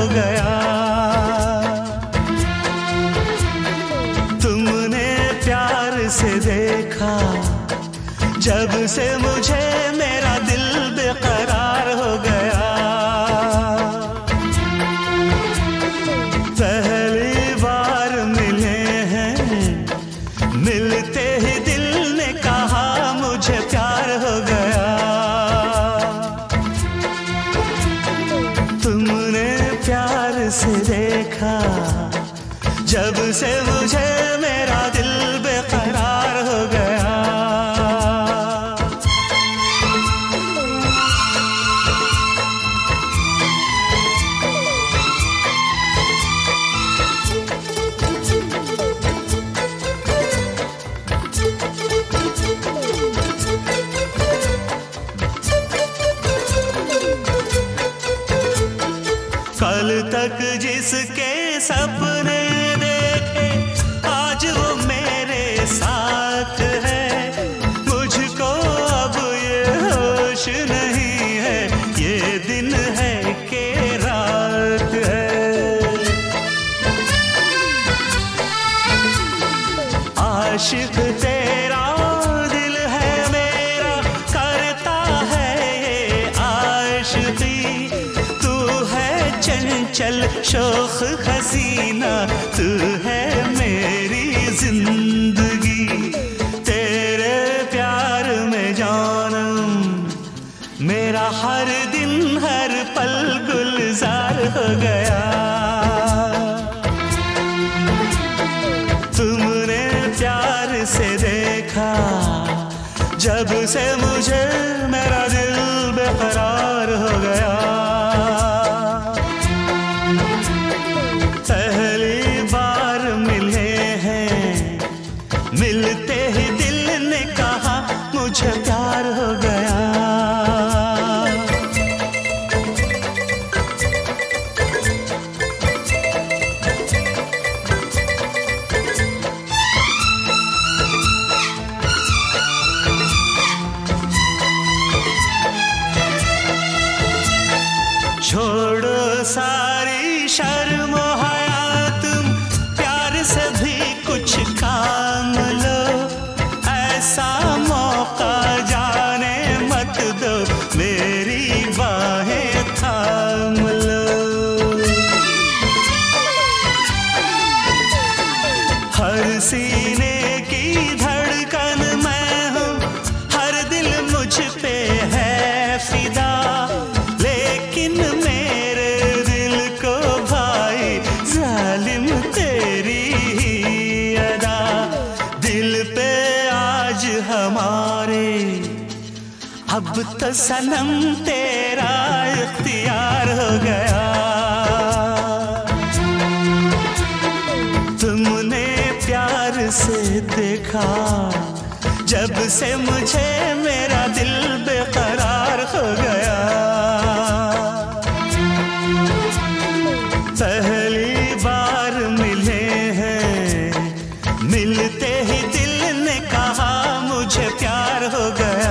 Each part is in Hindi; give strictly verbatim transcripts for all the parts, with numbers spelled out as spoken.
गया। तुमने प्यार से देखा जब से मुझे मेरा दिल बेकरार हो गया। पहली बार मिले हैं, मिलते ही दिल ने कहा मुझे प्यार हो गया। तुमने प्यार से देखा जब से मुझे मेरा दिल बेकरार हो गया। कल तक जिसके सपने देखे आज वो मेरे साथ है। मुझको अब ये होश नहीं है, ये दिन है कि रात है। आशिक तेरा दिल है मेरा, करता है ये आशिकी। चंचल शोख हसीना तू है मेरी जिंदगी। तेरे प्यार में जानम मेरा हर दिन हर पल गुलजार हो गया। तुमने प्यार से देखा जब से मुझे मेरा दिल बेकरार हो गया। पहली बार मिले हैं, मिलते ही दिल ने कहा मुझे प्यार हो गया। छोड़ो सारी शर्म कुछ काम लो, ऐसा मौका जाने मत दो, मेरी बाहें थाम लो। हर सीने की धड़कन मैं हूँ, हर दिल मुझ पे है फिदा। लेकिन मेरे दिल को भाई जालिम तेरी पे आज हमारे, अब तो सनम तेरा इख्तियार हो गया। तुमने प्यार से देखा जब से मुझे मेरा दिल बेकरार हो गया। पहली बार मिले हैं, मिलते ही दिल ने कहा मुझे प्यार हो गया।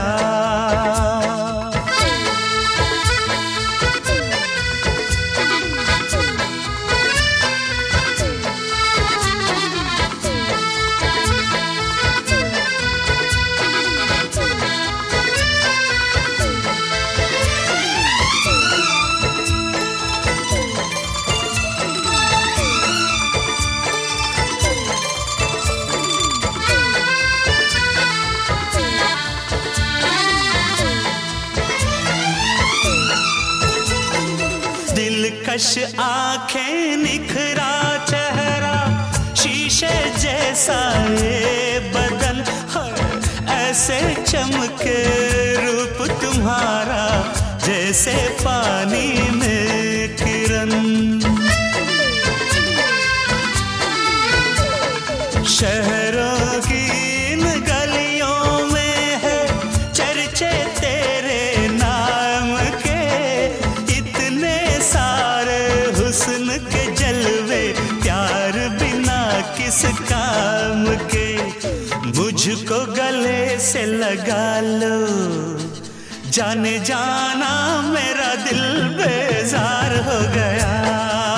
दिलकश आंखें, निखरा चेहरा, शीशे जैसा ये बदन, ऐसे चमके रूप तुम्हारा जैसे पानी में किरण। शहरों की इन गलियों में है चर्चे तेरे नाम के, इतने सारे हुस्न के जलवे, प्यार बिना किस काम के। मुझको गले से लगा लो, जाने जाना मेरा दिल बेजार हो गया।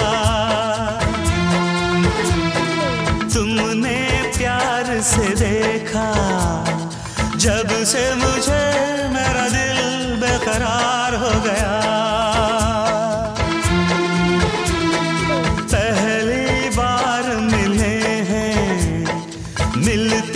से मुझे मेरा दिल बेकरार हो गया। पहली बार मिले हैं, मिलते